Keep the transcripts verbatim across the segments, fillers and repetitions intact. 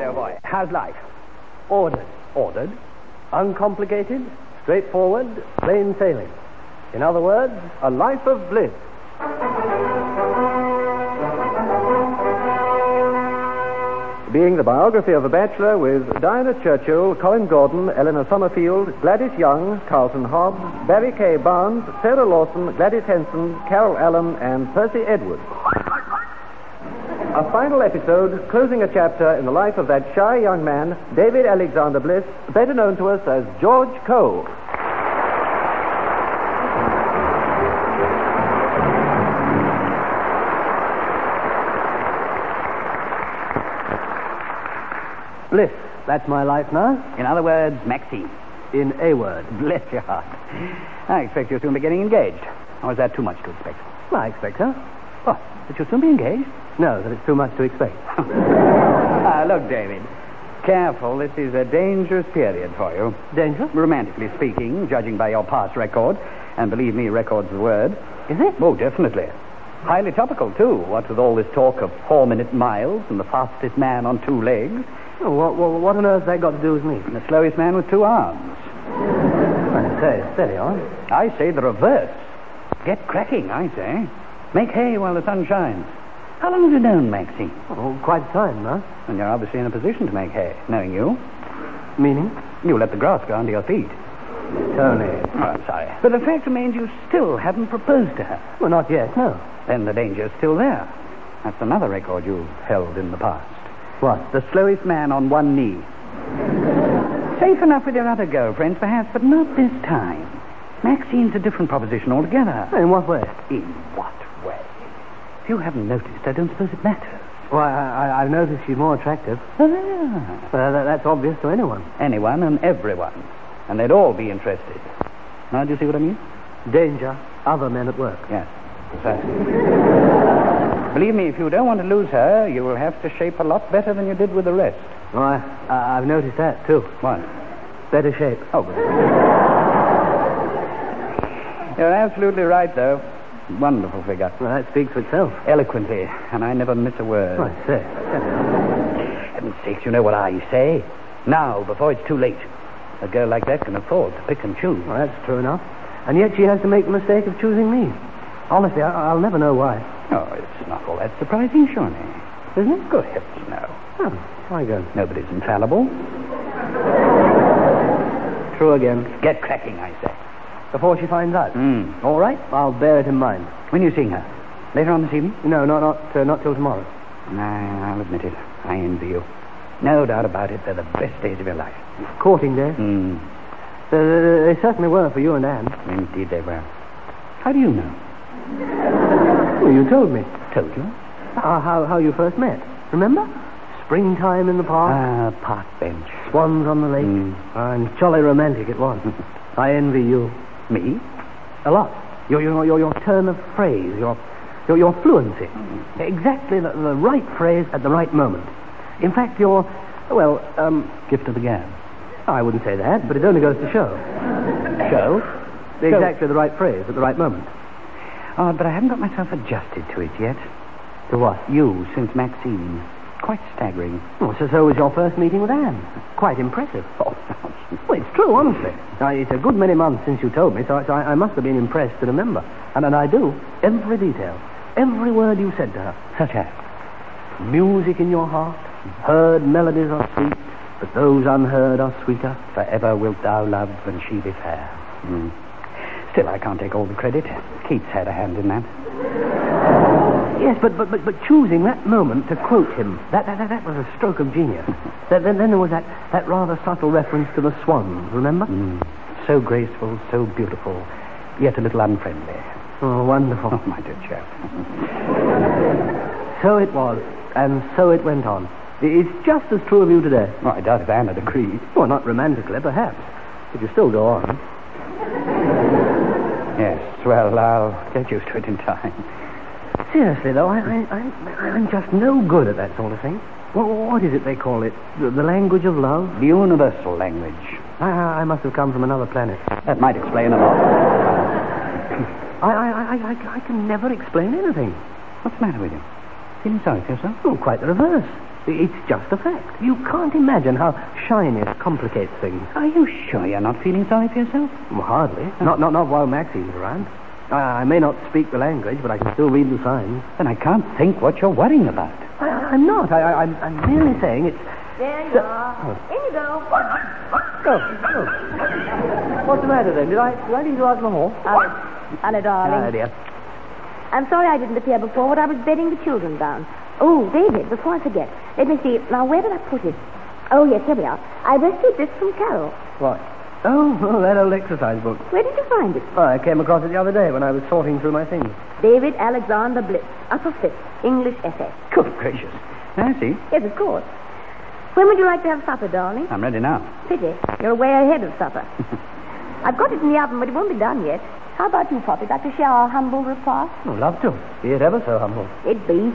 old boy. How's life? Ordered. Ordered? Uncomplicated, straightforward, plain sailing. In other words, a life of bliss. Being the biography of a bachelor with Diana Churchill, Colin Gordon, Eleanor Summerfield, Gladys Young, Carlton Hobbs, Barry K. Barnes, Sarah Lawson, Gladys Henson, Carol Allen, and Percy Edwards. A final episode closing a chapter in the life of that shy young man, David Alexander Bliss, better known to us as George Cole. Bliss, that's my life now. In other words, Maxine. In a word. Bless your heart. I expect you'll soon be getting engaged. Or is that too much to expect? Well, I expect so. What? That you'll soon be engaged? No, that it's too much to expect. Ah, look, David. Careful, this is a dangerous period for you. Dangerous? Romantically speaking, judging by your past record. And believe me, record's the word. Is it? Oh, definitely. Highly topical, too. What with all this talk of four-minute miles and the fastest man on two legs. Oh, what, what, what on earth's that got to do with me? And the slowest man with two arms. I say, steady on. I say the reverse. Get cracking, I say. Make hay while the sun shines. How long have you known Maxine? Oh, quite a time, huh? And you're obviously in a position to make hay, knowing you. Meaning? You let the grass go under your feet. Tony. Oh, I'm sorry. But the fact remains you still haven't proposed to her. Well, not yet, no. Then the danger's still there. That's another record you've held in the past. What? The slowest man on one knee. Safe enough with your other girlfriends, perhaps, but not this time. Maxine's a different proposition altogether. In what way? In what way? If you haven't noticed, I don't suppose it matters. Well, I, I, I've noticed she's more attractive. Ah. Uh, that, that's obvious to anyone. Anyone and everyone. And they'd all be interested. Now, do you see what I mean? Danger. Other men at work. Yes, precisely. Believe me, if you don't want to lose her, you will have to shape a lot better than you did with the rest. Oh, I, I, I've noticed that, too. What? Better shape. Oh, good. You're absolutely right, though. Wonderful figure. Well, that speaks for itself. Eloquently, and I never miss a word. Oh, I say. Heaven's sakes, you know what I say. Now, before it's too late. A girl like that can afford to pick and choose. Well, that's true enough. And yet she has to make the mistake of choosing me. Honestly, I, I'll never know why. Oh, it's not all that surprising, surely. Isn't it? Good heavens, no. Oh, my God. Nobody's infallible. True again. Get cracking, I say. Before she finds out. Mm. All right, I'll bear it in mind. When are you seeing her? Later on this evening? No, no, not uh, not till tomorrow. Nah, I'll admit it. I envy you. No doubt about it, they're the best days of your life. Courting day? Mm. Uh, they certainly were for you and Anne. Indeed they were. How do you know? Well, you told me. Told you? Uh, how, how you first met. Remember? Springtime in the park. Ah, park bench. Swans on the lake. Mm. Uh, and jolly romantic it was. I envy you. Me? A lot. Your, your, your, your turn of phrase, your, your, your fluency. Mm. Exactly the, the right phrase at the right moment. In fact, your, well, um... gift of the gab. I wouldn't say that, but it only goes to show. Show? Exactly the right phrase at the right moment. Oh, but I haven't got myself adjusted to it yet. To what? You, since Maxine. Quite staggering. Oh, so, so was your first meeting with Anne. Quite impressive. Oh, well, it's true, honestly. Now, it's a good many months since you told me, so I, I must have been impressed to remember. And, and I do. Every detail. Every word you said to her. Such as? Music in your heart. Heard melodies are sweet, but those unheard are sweeter. Forever wilt thou love when she be fair. Mm. Still, I can't take all the credit. Keats had a hand in that. Yes, but but but, but choosing that moment to quote him, that that, that was a stroke of genius. then, then there was that, that rather subtle reference to the swans, remember? Mm. So graceful, so beautiful, yet a little unfriendly. Oh, wonderful. Oh, my dear chap. So it was, and so it went on. It's just as true of you today. Well, I doubt if Anne had agreed. Well, not romantically, perhaps. But you still go on. Yes, well, I'll get used to it in time. Seriously, though, I, I, I, I'm just no good at that sort of thing. Well, what is it they call it? The, the language of love? The universal language. I, I, I must have come from another planet. That might explain a lot. I, I, I, I, I can never explain anything. What's the matter with you? Feeling sorry for yourself? Oh, quite the reverse. It's just a fact. You can't imagine how shyness complicates things. Are you sure you're not feeling sorry for yourself? Well, hardly. Not, not, not while Maxine's around. I, I may not speak the language, but I can still read the signs. Then I can't think what you're worrying about. I, I'm not. I, I, I'm, I'm merely saying it's... There you So- are. Oh. In you go. Oh, oh. What's the matter then? Did I, did I need to ask for more? Alice, Anna, darling. Ah, dear. I'm sorry I didn't appear before, but I was bedding the children down. Oh, David, before I forget, let me see. Now, where did I put it? Oh, yes, here we are. I rescued this from Carol. What? Oh, oh, that old exercise book. Where did you find it? Oh, I came across it the other day when I was sorting through my things. David Alexander Blitz, upper fifth, English essay. Good gracious. I see. Yes, of course. When would you like to have supper, darling? I'm ready now. Pity. You're way ahead of supper. I've got it in the oven, but it won't be done yet. How about you, Poppy? Like to share our humble repast? Oh, love to. Be it ever so humble. It be.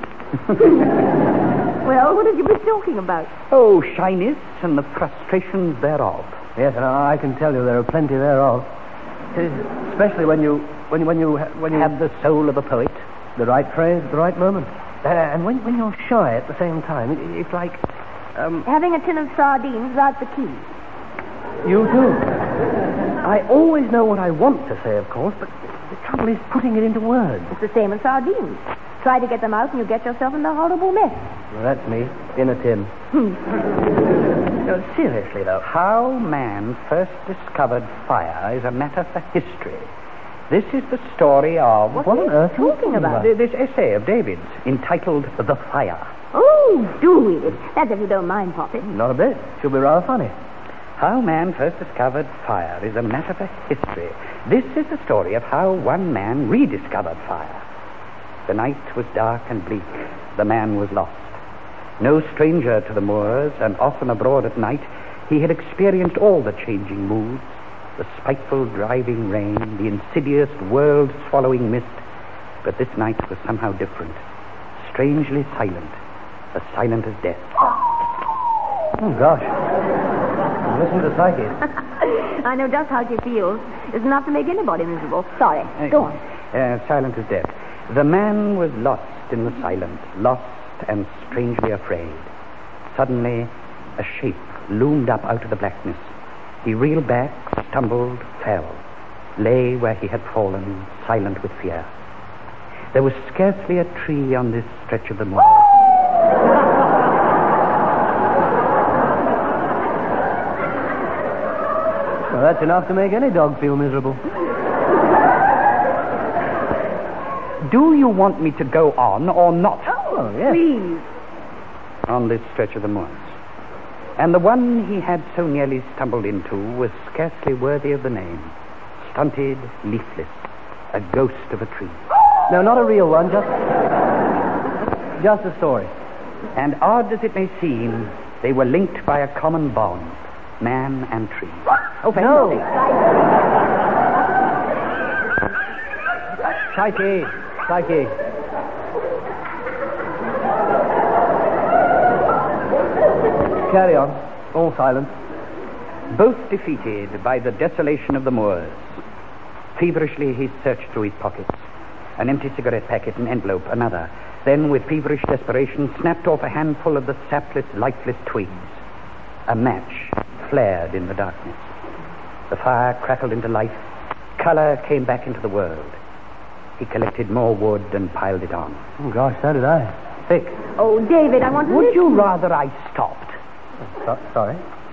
Well, what have you been talking about? Oh, shyness and the frustrations thereof. Yes, and I can tell you there are plenty thereof. Especially when you, when, when you, when you Have the soul of a poet. the right phrase at the right moment. Uh, and when, when you're shy at the same time, it, it's like, um, Having a tin of sardines without the key. you do. I always know what I want to say, of course, but the trouble is putting it into words. It's the same as sardines. Try to get them out and you get yourself in a horrible mess. Well, that's me, in a tin. No, seriously, though. How man first discovered fire is a matter for history. This is the story of... What, What are on you earth are you talking talking about? Th- This essay of David's, entitled The Fire. Oh, do read it. That's if you don't mind, Poppy. Not a bit. She'll be rather funny. How man first discovered fire is a matter for history. This is the story of how one man rediscovered fire. The night was dark and bleak. The man was lost. No stranger to the moors, and often abroad at night, he had experienced all the changing moods, the spiteful driving rain, the insidious world-swallowing mist. But this night was somehow different, strangely silent, as silent as death. Oh, gosh. Listen to Psyche. I know just how she feels. It's enough to make anybody miserable. Sorry. Go on. Uh, silent as death. The man was lost in the silence, lost and strangely afraid. Suddenly, a shape loomed up out of the blackness. He reeled back, stumbled, fell, lay where he had fallen, silent with fear. There was scarcely a tree on this stretch of the moor. Well, that's enough to make any dog feel miserable. Do you want me to go on or not? Oh, yes. Please. On this stretch of the moors. And the one he had so nearly stumbled into was scarcely worthy of the name. Stunted, leafless, a ghost of a tree. No, not a real one, just... just a story. And odd as it may seem, they were linked by a common bond, man and tree. Oh, No. Psyche, Psyche. Carry on. All silent. Both defeated by the desolation of the moors. Feverishly he searched through his pockets. An empty cigarette packet, an envelope, another. Then, with feverish desperation, snapped off a handful of the sapless, lifeless twigs. A match flared in the darkness. The fire crackled into life. Color came back into the world. He collected more wood and piled it on. Oh, gosh, so did I. Thick. Oh, David, I want to Would listen. you rather I stopped? So- sorry.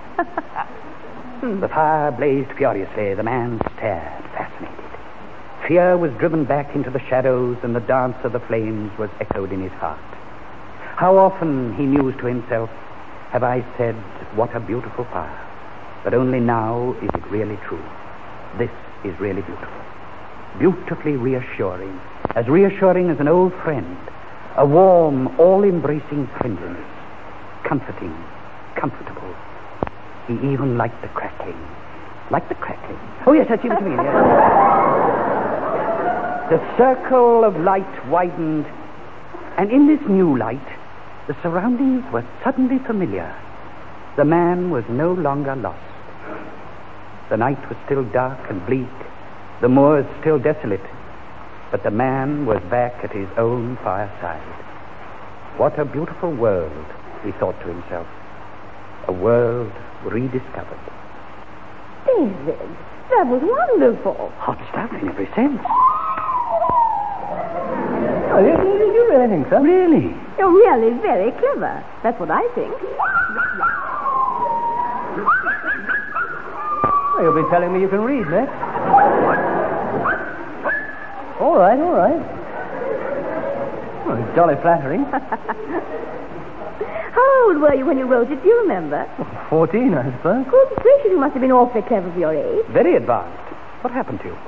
The fire blazed furiously. The man stared, fascinated. Fear was driven back into the shadows, and the dance of the flames was echoed in his heart. How often, he mused to himself, have I said, what a beautiful fire. But only now is it really true. This is really beautiful. Beautifully reassuring. As reassuring as an old friend. A warm, all-embracing friendliness. Comforting, comfortable. He even liked the crackling. Liked the crackling. Oh, yes, I see what you mean. Yes. The circle of light widened, and in this new light, the surroundings were suddenly familiar. The man was no longer lost. The night was still dark and bleak, the moors still desolate, but the man was back at his own fireside. What a beautiful world he thought to himself. A world rediscovered. David, that was wonderful. Hot stuff in every sense. Oh, you, you, you really think so? Really? You're really very clever. That's what I think. Well, you'll be telling me you can read next. All right, all right. Well, it's jolly flattering. How old were you when you wrote it? Do you remember? Fourteen, I suppose. Good gracious, you must have been awfully clever for your age. Very advanced. What happened to you?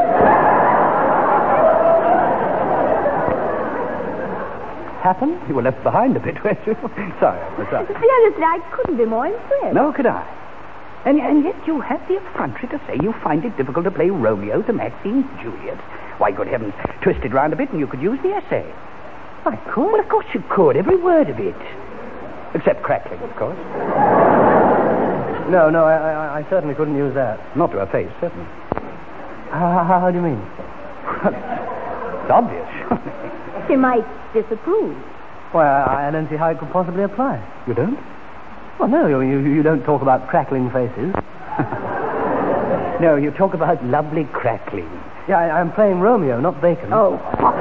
Happened? You were left behind a bit, weren't you? Sorry, I'm sorry. Seriously, I couldn't be more impressed. No, could I? And, and yet you have the effrontery to say you find it difficult to play Romeo to Maxine's Juliet. Why, good heavens, twist it round a bit and you could use the essay. I could? Well, of course you could, every word of it. Except crackling, of course. No, no, I, I, I certainly couldn't use that. Not to her face, certainly. How, how, how do you mean? It's obvious. She might disapprove. Why, I, I don't see how it could possibly apply. You don't? Well, no, you, you, you don't talk about crackling faces. No, you talk about lovely crackling. Yeah, I, I'm playing Romeo, not Bacon. Oh.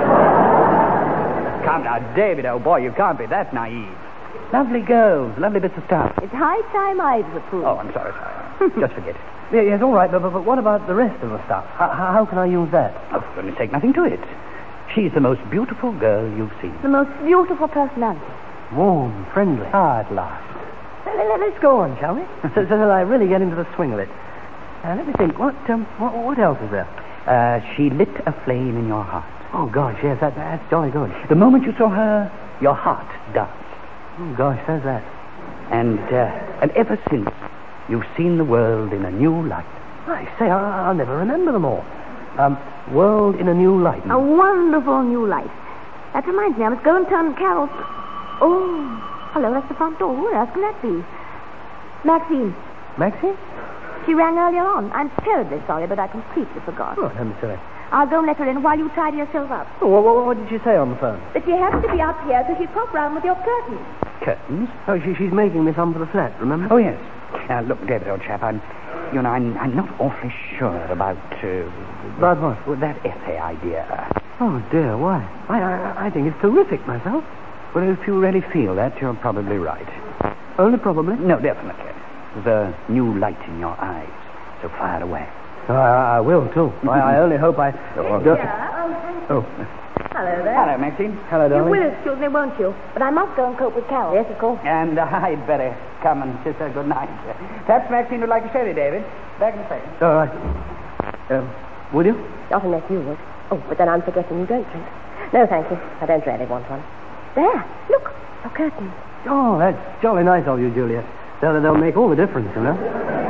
Come now, David, old boy, you can't be that naive. Lovely girls, lovely bits of stuff. It's high time I disapprove. Oh, I'm sorry, sorry. Just forget it. Yeah, yes, all right, but, but, but what about the rest of the stuff? How, how can I use that? Oh, for goodness sake, nothing to it. She's the most beautiful girl you've seen. The most beautiful personality. Warm, friendly. Ah, at last. Let, let, let's go on, shall we? so, so that I really get into the swing of it. Uh, let me think. What, um, what, what else is there? Uh, she lit a flame in your heart. Oh, gosh, yes, that, that's jolly good. The moment you saw her, your heart danced. Oh, gosh, says that. And, uh, and ever since, you've seen the world in a new light. I say, I, I'll never remember them all. Um, world in a new light. A wonderful new light. That reminds me, I must go and turn Carol's... Oh, hello, that's the front door. Who else can that be? Maxine. Maxine? She rang earlier on. I'm terribly sorry, but I completely forgot. Oh, don't be silly. I'll go and let her in while you tidy yourself up. Oh, what, what, what did she say on the phone? That she happens to be up here, so she'd pop round with your curtains. Curtains? Oh, she, she's making me some for the flat, remember? Oh, yes. Now, look, David, old chap, I'm... You know, I'm, I'm not awfully sure about... Uh, about what? Well, that essay idea. Oh, dear, why? I, I, I think it's terrific myself. Well, if you really feel that, you're probably right. Only probably? No, definitely. The new light in your eyes, so far away. Oh, I, I will, too. I, I only hope I... Oh, Yeah. Oh, oh. hello there. Hello, Maxine. Hello, You darling. will excuse me, won't you? But I must go and cope with Carol. Yes, of course. And uh, I'd better come and kiss her good night. Perhaps Maxine would like a sherry, David. Back in a second. All right. Um, would you? Not unless you would. Oh, but then I'm forgetting you don't drink. No, thank you. I don't really want one. There, look, your curtains. Oh, that's jolly nice of you, Juliet. They'll, they'll make all the difference, you know.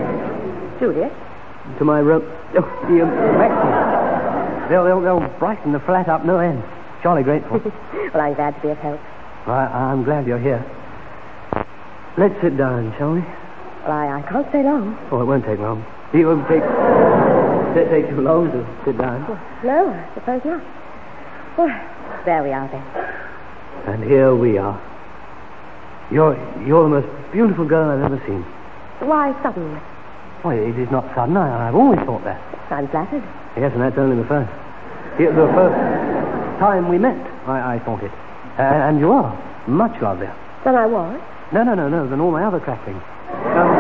Juliet? To my rope. Oh, the um, Maxine. They'll, they'll, they'll brighten the flat up no end. Jolly grateful. Well, I'm glad to be of help. I, I'm glad you're here. Let's sit down, shall we? Well, I, I can't stay long. Oh, it won't take long. It won't take... It take too long to sit down. No, I suppose not. Well, there we are then. And here we are. You're, you're the most beautiful girl I've ever seen. Why suddenly? Why, it is not sudden. I, I've always thought that. I'm flattered. Yes, and that's only the first. The, the first time we met, I, I thought it. Uh, and you are much lovelier. Then I was. No, no, no, no, than all my other crackling. Um,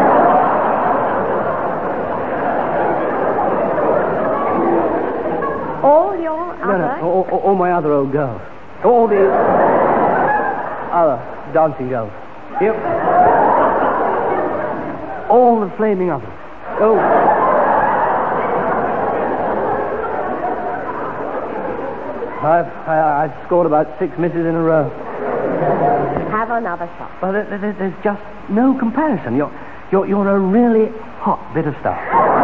All your no, other... no, all, all, all my other old girls. All the other dancing girls. Yep. All the flaming others. Oh. I've, I, I've scored about six misses in a row. Have another shot. Well, there, there, there's just no comparison. You're, you're, you're a really hot bit of stuff.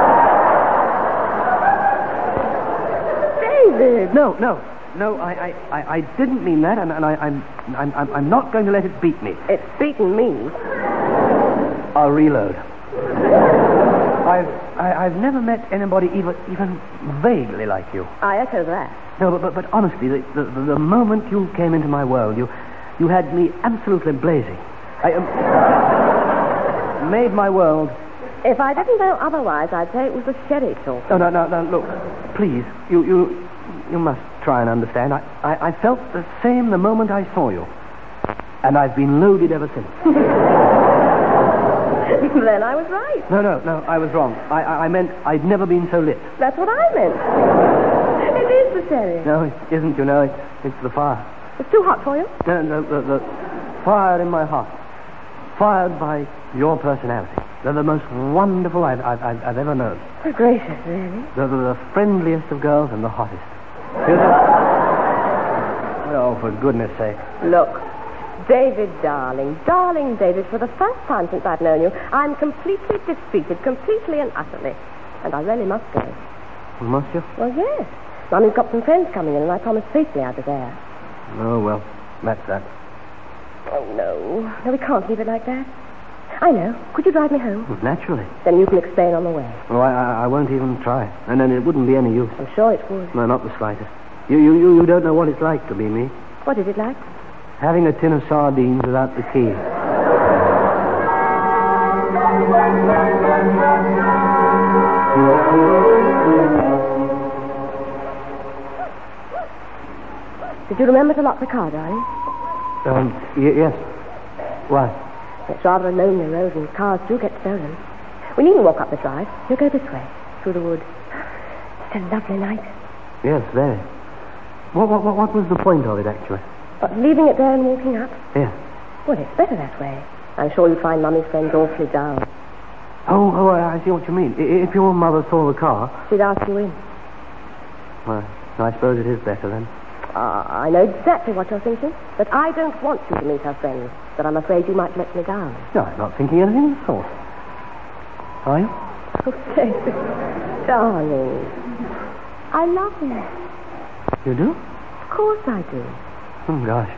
David! No, no, no. I, I, I, I didn't mean that, and, and I, I'm, I'm, I'm, I'm not going to let it beat me. It's beaten me. I'll reload. I've, I, I've never met anybody even, even vaguely like you. I echo that. No, but, but, but honestly, the, the, the moment you came into my world, you, you had me absolutely blazing. I um, made my world. If I didn't know otherwise, I'd say it was the sherry talk. No, no, no, no, look, please, you, you, you must try and understand. I, I, I felt the same the moment I saw you. And I've been loaded ever since. Then I was right. No, no, no, I was wrong. I, I, I meant I'd never been so lit. That's what I meant. It is the sherry. No, it isn't, you know. It, it's the fire. It's too hot for you? No, no, the, the fire in my heart. Fired by your personality. They're the most wonderful I've, I've, I've, I've ever known. Oh, gracious, really? They're the, the friendliest of girls and the hottest. You're the... Oh, for goodness sake. Look, David, darling, darling David, for the first time since I've known you, I'm completely defeated, completely and utterly. And I really must go. Must you? Well, yes. Mummy's got some friends coming in, and I promised faithfully I'd be there. Oh, well, that's that. Oh, no. No, we can't leave it like that. I know. Could you drive me home? Well, naturally. Then you can explain on the way. Oh, I, I, I won't even try. And then it wouldn't be any use. I'm sure it would. No, not the slightest. You, you, you, you don't know what it's like to be me. What is it like? Having a tin of sardines without the key. Did you remember to lock the car, darling? Um, y- yes. Why? It's rather a lonely road, and cars do get stolen. We needn't walk up the drive. We'll go this way, through the wood. It's a lovely night. Yes, very. What, what, what was the point of it, actually? But leaving it there and walking up? Yes. Well, it's better that way. I'm sure you'd find Mummy's friends awfully down. Oh, oh, I see what you mean. I- If your mother saw the car... She'd ask you in. Well, I suppose it is better then. Uh, I know exactly what you're thinking. But I don't want you to meet her friends. But I'm afraid you might let me down. No, I'm not thinking anything of the sort. Are you? Oh, David, darling. I love you. You do? Of course I do. Oh, gosh.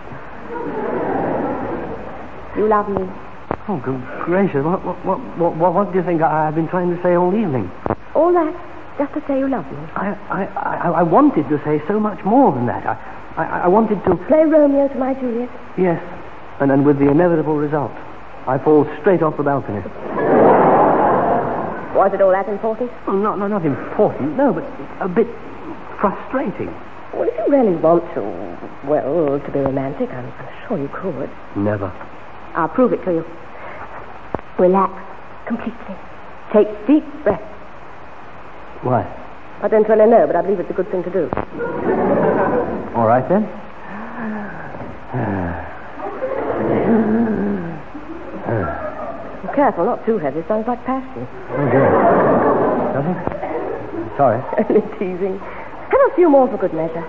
You love me. Oh, good gracious. What, what, what, what, what do you think I, I've been trying to say all evening? All that just to say you love me. I, I, I, I wanted to say so much more than that. I, I, I wanted to... Play Romeo to my Juliet. Yes. And, and with the inevitable result. I fall straight off the balcony. Was it all that important? Well, not, not, not important, no, but a bit frustrating. Well, if you really want to, well, to be romantic, I'm, I'm sure you could. Never. I'll prove it to you. Relax completely. Take deep breaths. Why? I don't really know, but I believe it's a good thing to do. All right, then. Be careful, not too heavy. It sounds like passion. Oh, dear. Does it? Sorry. Only teasing. Have a few more for good measure.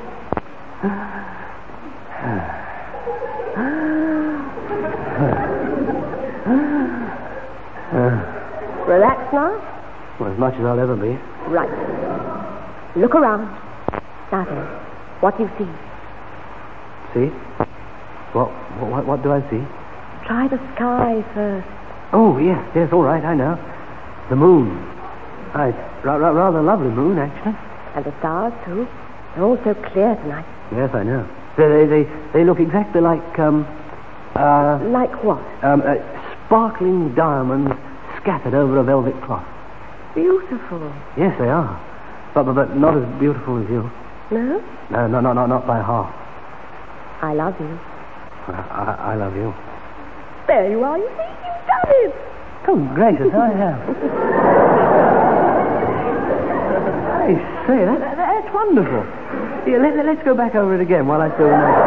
Relax now. Well, as much as I'll ever be. Right. Look around. Now then, what do you see? See? What, what, what do I see? Try the sky first. Oh, yes, yes, all right, I know. The moon. Right, ra- ra- rather lovely moon, actually. And the stars, too. They're all so clear tonight. Yes, I know. They, they, they, they look exactly like, um, uh... Like what? Um, uh, sparkling diamonds scattered over a velvet cloth. Beautiful. Yes, they are. But, but, but not as beautiful as you. No? No, no, no, no, not by half. I love you. I, I, I love you. There you are. You see, you've done it. Oh, gracious, I have. I say, that, that, that's wonderful. Here, let, let's go back over it again while I still remember.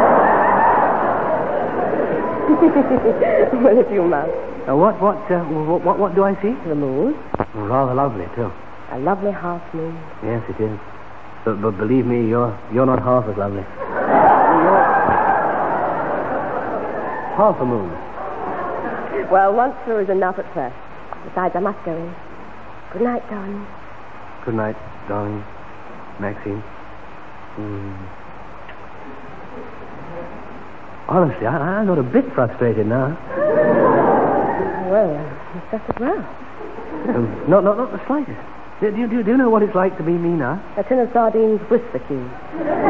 Well, if you must. Uh, what, what, uh, what, what, what do I see? The moon. Oh, rather lovely, too. A lovely half moon. Yes, it is. But, but believe me, you're, you're not half as lovely. Half a moon. Well, once through is enough at first. Besides, I must go in. Good night, darling. Good night, darling. Maxine. Mm. Honestly, I, I'm not a bit frustrated now. Well, it's just as well. Um, not, not, not the slightest. Do, do, do, do you know what it's like to be me now? A tin of sardines with the cue.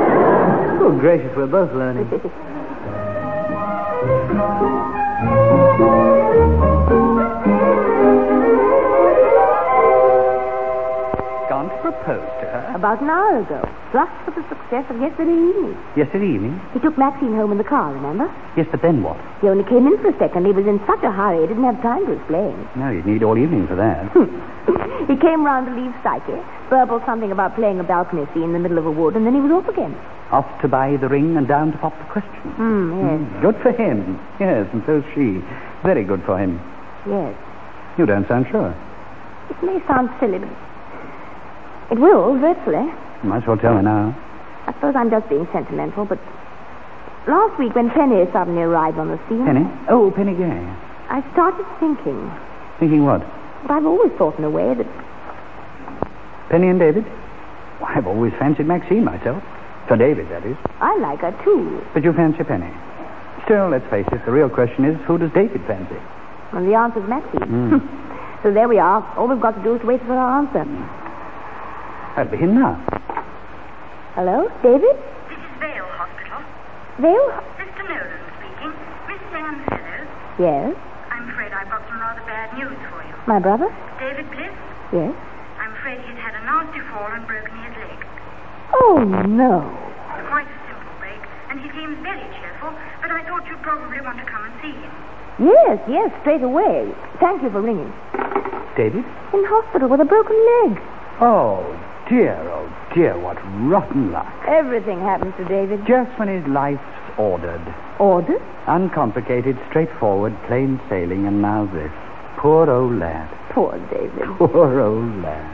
Oh, gracious, we're both learning. Gone to propose to her? About an hour ago. Just for the success of yesterday evening. Yesterday evening? He took Maxine home in the car, remember? Yes, but then what? He only came in for a second. He was in such a hurry, he didn't have time to explain. No, you'd need all evening for that. He came round to leave Psyche, burbled something about playing a balcony scene in the middle of a wood, and then he was off again. Off to buy the ring and down to pop the question. Hmm, yes. Mm, good for him. Yes, and so's she. Very good for him. Yes. You don't sound sure. It may sound silly, but it will, virtually. Might as well tell her now. I suppose I'm just being sentimental, but last week when Penny suddenly arrived on the scene... Penny? Oh, Penny Gay. I started thinking... Thinking what? But I've always thought in a way that... Penny and David? Well, I've always fancied Maxine myself. For David, that is. I like her, too. But you fancy Penny. Still, let's face it, the real question is, who does David fancy? And the answer's Maxine. Mm. So there we are. All we've got to do is wait for her answer. That'll be him now. Hello, David? This is Vale Hospital. Vale? Sister Nolan speaking. Miss Anne Fellows. Yes. I'm afraid I've got some rather bad news for you. My brother? David Bliss. Yes. I'm afraid he's had a nasty fall and broken his leg. Oh, no. It's quite a simple break, and he seems very cheerful, but I thought you'd probably want to come and see him. Yes, yes, straight away. Thank you for ringing. David? In hospital with a broken leg. Oh, dear, oh, dear, what rotten luck. Everything happens to David. Just when his life's ordered. Ordered? Uncomplicated, straightforward, plain sailing, and now this. Poor old lad. Poor David. Poor old lad.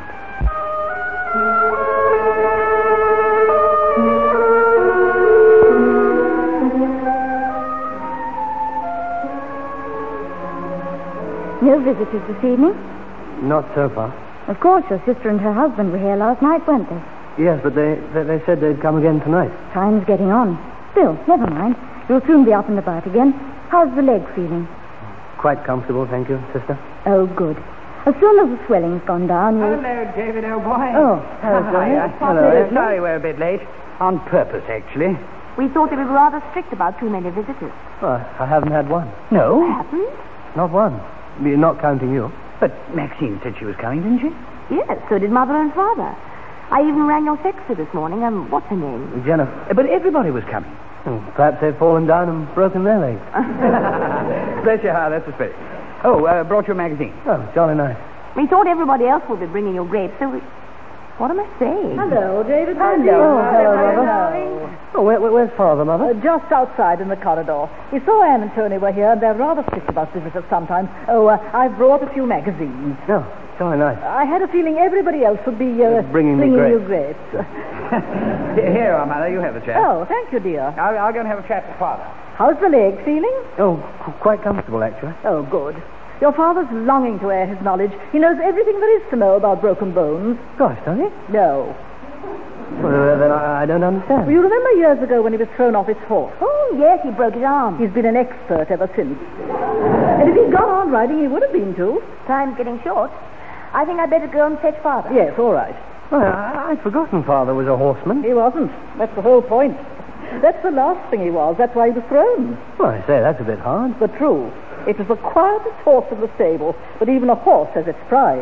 No visitors this evening? Not so far. Of course, your sister and her husband were here last night, weren't they? Yes, but they, they, they said they'd come again tonight. Time's getting on. Still, never mind. You'll soon be up and about again. How's the leg feeling? Quite comfortable, thank you, sister. Oh, good. As soon as the swelling's gone down, you'll... Hello, David, old boy. Oh, hello, Johnny. Hello. Sorry we're a bit late. On purpose, actually. We thought they were rather strict about too many visitors. Well, I haven't had one. No? Happened? Not one. Not counting you. But Maxine said she was coming, didn't she? Yes, so did Mother and Father. I even rang your sexer this morning. Um, what's her name? Jennifer. But everybody was coming. Hmm, perhaps they've fallen down and broken their legs. Bless your heart, that's a spirit. Oh, uh, brought your magazine. Oh, jolly nice. We thought everybody else would be bringing your grapes, so we... What am I saying? Hello, David. Hello. Oh, Hello, Mother. Oh, where, where, where's Father, Mother? Uh, just outside in the corridor. We saw Anne and Tony were here, and they're rather strict about visitors sometimes. Oh, uh, I've brought a few magazines. No, jolly nice. I had a feeling everybody else would be uh, bringing me you grapes. grapes. Here, our mother, you have a chat. Oh, thank you, dear. I'll, I'll go and have a chat with Father. How's the leg feeling? Oh, qu- quite comfortable, actually. Oh, good. Your father's longing to air his knowledge. He knows everything there is to know about broken bones. Gosh, does he? No. Well, uh, then I, I don't understand. Well, you remember years ago when he was thrown off his horse? Oh, yes, he broke his arm. He's been an expert ever since. And if he'd gone on riding, he would have been too. Time's getting short. I think I'd better go and fetch Father. Yes, all right. Well, I, I'd forgotten Father was a horseman. He wasn't. That's the whole point. That's the last thing he was. That's why he was thrown. Well, I say, that's a bit hard. But true. It was the quietest horse in the stable, but even a horse has its pride.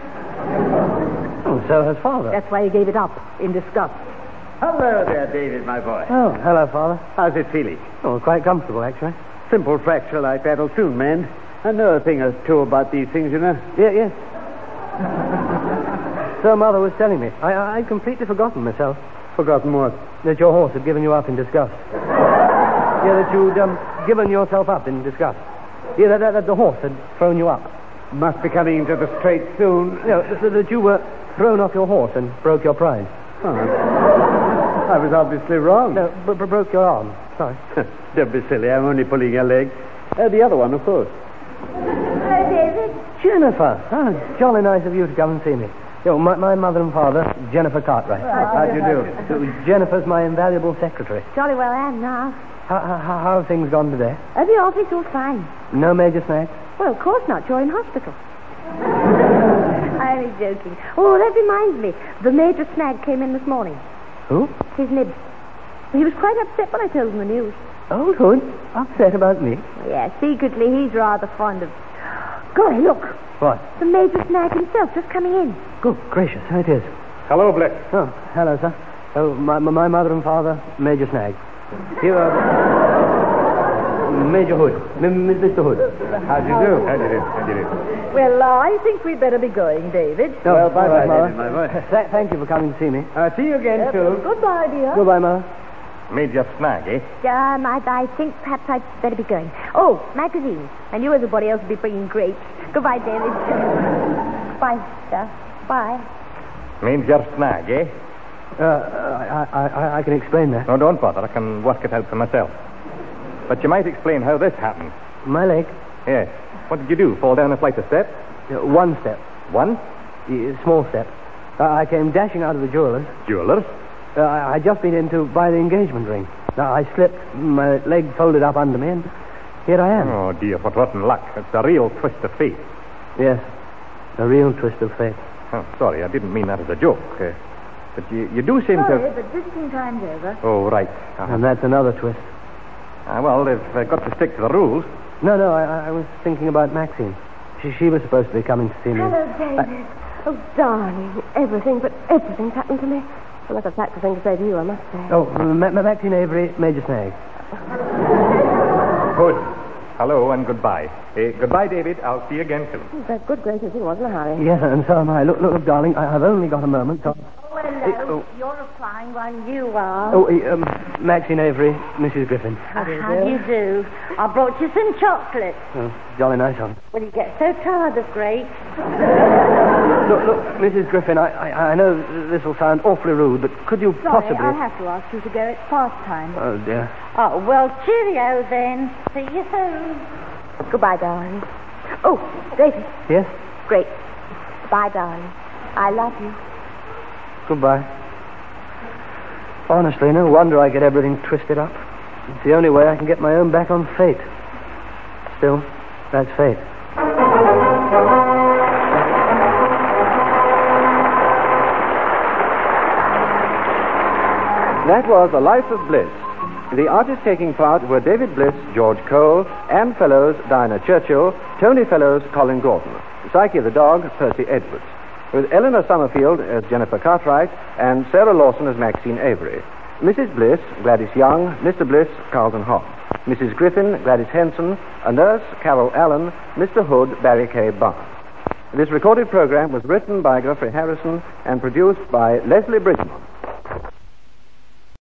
Oh, so has Father. That's why he gave it up, in disgust. Hello there, David, my boy. Oh, hello, Father. How's it feeling? Oh, quite comfortable, actually. Simple fracture like that'll soon mend. I know a thing or two about these things, you know. Yeah, yes. So Mother was telling me. I, I, I'd completely forgotten myself. Forgotten what? That your horse had given you up in disgust. Yeah, that you'd um, given yourself up in disgust. Yeah, that, that, that the horse had thrown you up. Must be coming into the straight soon. No, that, that you were thrown off your horse and broke your pride. Oh, I was obviously wrong. No, b- b- broke your arm. Sorry. Don't be silly. I'm only pulling your leg. Uh, the other one, of course. Hello, David. Jennifer. Oh, jolly nice of you to come and see me. Yo, my, my mother and father, Jennifer Cartwright. How do you do? So, Jennifer's my invaluable secretary. Jolly well am now. How, how, how have things gone today? At the office, all fine. No major snacks? Well, of course not. You're in hospital. I'm only joking. Oh, that reminds me. The major snag came in this morning. Who? His nib. He was quite upset when I told him the news. Old Hood? Upset about me? Yes, secretly he's rather fond of... Golly, look. What? The Major Snag himself just coming in. Good gracious, so it is. Hello, Bliss. Oh, hello, sir. Oh, my, my mother and father, Major Snag. You are... Major Hood. M- Mister Hood. How do you do? How do you do? How do you do? Well, uh, I think we'd better be going, David. Oh, Well, bye-bye, all right, David, my boy. Th- thank you for coming to see me. Uh, see you again, Phil. Goodbye, dear. Goodbye, Mother. Major Snag, eh? Um, I, I think perhaps I'd better be going. Oh, magazines. I knew everybody else would be bringing grapes. Goodbye, David. Bye, sir. Bye. Major Snag, eh? Uh, I, I, I, I can explain that. No, don't bother. I can work it out for myself. But you might explain how this happened. My leg. Yes. What did you do? Fall down a flight of steps? Uh, one step. One? Uh, small step. Uh, I came dashing out of the jeweler's. Jewelers? Uh, I, I'd just been in to buy the engagement ring. Now, I slipped, my leg folded up under me, and here I am. Oh, dear, what rotten luck. It's a real twist of fate. Yes, a real twist of fate. Oh, sorry, I didn't mean that as a joke. Uh, but you, you do seem Sorry, to... but visiting time's over. Oh, right. Uh-huh. And that's another twist. Uh, well, they've uh, got to stick to the rules. No, no, I, I was thinking about Maxine. She, she was supposed to be coming to see me. Hello, David. Oh, darling, everything, but everything's happened to me. A lot of tactful thing to say to you, I must say. Oh, Ma- Ma- Maxine Avery, Major Snag. Good. Hello and goodbye. Uh, goodbye, David. I'll see you again soon. But good gracious, he was in a hurry. Yes, and so am I. Look, look, look darling, I, I've only got a moment, so... Oh, hello. oh. You're a fine one, you are. Oh, uh, um, Maxine Avery, Missus Griffin. How do you do? I brought you some chocolates. Oh, jolly nice one. Well, you get so tired of grapes. Look, look, Missus Griffin, I, I, I know this will sound awfully rude, but could you Sorry, possibly... I'll have to ask you to go. It's past time. Oh, dear. Oh, well, cheerio then. See you soon. Goodbye, darling. Oh, David. Yes? Great. Bye, darling. I love you. Goodbye. Honestly, no wonder I get everything twisted up. It's the only way I can get my own back on fate. Still, that's fate. That was The Life of Bliss. The artists taking part were David Bliss, George Cole, Anne Fellows, Diana Churchill, Tony Fellows, Colin Gordon, Psyche the dog, Percy Edwards, with Eleanor Summerfield as Jennifer Cartwright and Sarah Lawson as Maxine Avery. Missus Bliss, Gladys Young, Mister Bliss, Carlton Hobbs, Missus Griffin, Gladys Henson, a nurse, Carol Allen, Mister Hood, Barry K. Barnes. This recorded program was written by Geoffrey Harrison and produced by Leslie Bridgman.